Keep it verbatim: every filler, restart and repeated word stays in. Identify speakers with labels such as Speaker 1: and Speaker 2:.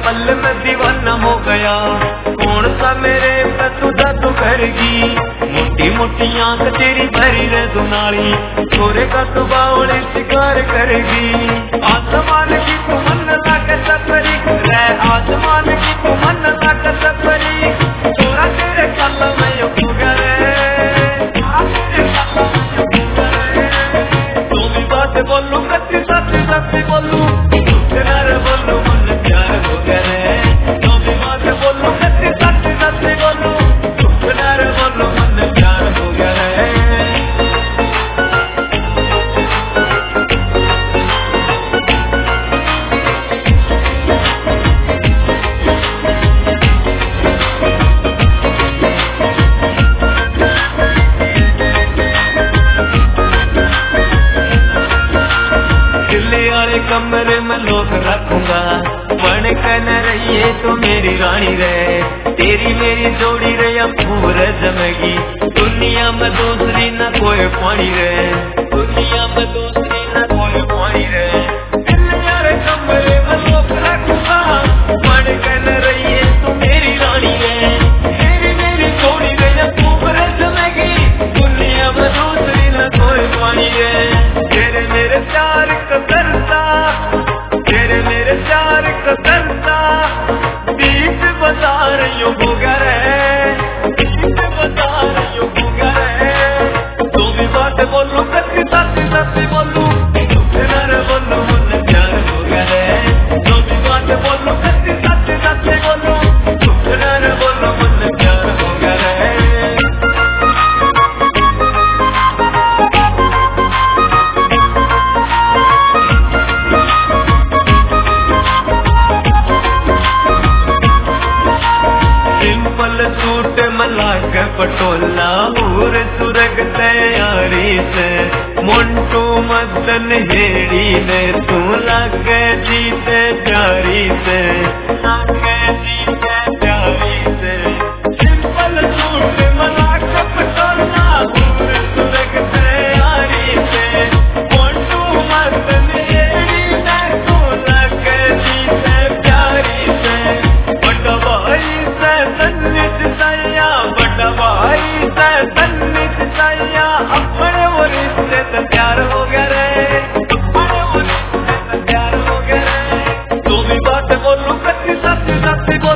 Speaker 1: पल में दीवाना हो गया। कौन सा मेरे पे तू जादू करेगी, मोटी मोटी आंख तेरी भरी रे दुनाली, छोरे का तू बावली शिकार करेगी। आसमान की तू मन लाके सफरी रे, आसमान की तू मन लाके सफरी, छोरा तेरे कल में यो खुगा रे, तू भी बात बोलू कच्ची सच्ची सच्ची बोलू, झूठना रे बोलू मन प्यार हो गया रे। तू भी बात बोलू कच्ची सच्ची सच्ची बोलू, झूठना रे बोलू मन प्यार हो गया रे। कमरे में लोग रखूंगा, बन कर न रहिए तो मेरी रानी रे, तेरी मेरी जोड़ी रे अब पूरे जमेगी, दुनिया में दूसरी न कोई पानी रे, दुनिया में दूसरी न कोई पानी रे। यारे कमरे में लोग रखूंगा, बन कर न रहिए तो मेरी रानी रे, तेरी मेरी जोड़ी रे अब पूरे जमेगी, दुनिया में दूसरी न कोई पानी रे। तेरे मेरे प्यार का करता, तेरे मेरे प्यार का करता, बीच बता रही हूँ होगा रे, बीच बता रही हूँ होगा रे। तू भी बात बोलू कच्ची सच्ची सच्ची बोलू, झूठना रे बोलू मन प्यार होगा रे। तू भी बात बोलू कच्ची सच्ची सच्ची बोलू, झूठना रे बोलू मन प्यार होगा रे। सूट मला के पटोला और सुरग तैयारी से, मोन्टू मदन हेड़ी ने तू लागे जीते प्यारी से, लागे जीते प्यारी से। सिंपल सूट मला के पटोला और सुरग तैयारी से, मोन्टू मदन हेड़ी ने तू लागे जीते प्यारी से। बटवाई से सन्नित सैया, बटवाई से सन्नित सैया, अपने वो रिश्ते से प्यार हो गया रे, अपने वो रिश्ते से प्यार हो गया रे। तू भी बात बोलू कच्ची सच्ची सच्ची